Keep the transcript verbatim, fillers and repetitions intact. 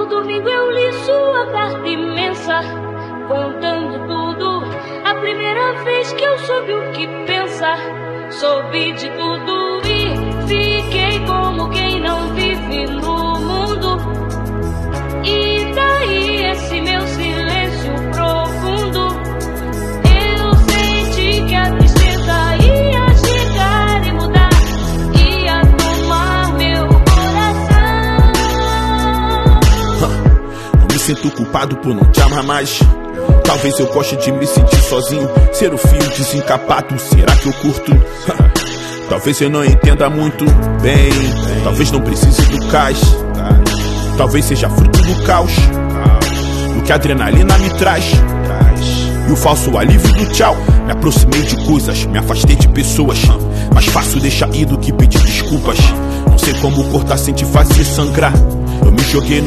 domingo eu li sua carta imensa, contando tudo. A primeira vez que eu soube o que pensa, soube de tudo e fiquei como quem não vive no mundo. E daí esse meu silêncio profundo, eu senti que a tristeza ia chegar e mudar, ia tomar meu coração. Não me sinto culpado por não te amar mais. Talvez eu goste de me sentir sozinho, ser o fio desencapado, será que eu curto? Talvez eu não entenda muito bem, talvez não precise do cais, talvez seja fruto do caos, do que a adrenalina me traz, e o falso alívio do tchau. Me aproximei de coisas, me afastei de pessoas, mais fácil deixar ir do que pedir desculpas. Não sei como cortar sem te fazer sangrar, eu me joguei no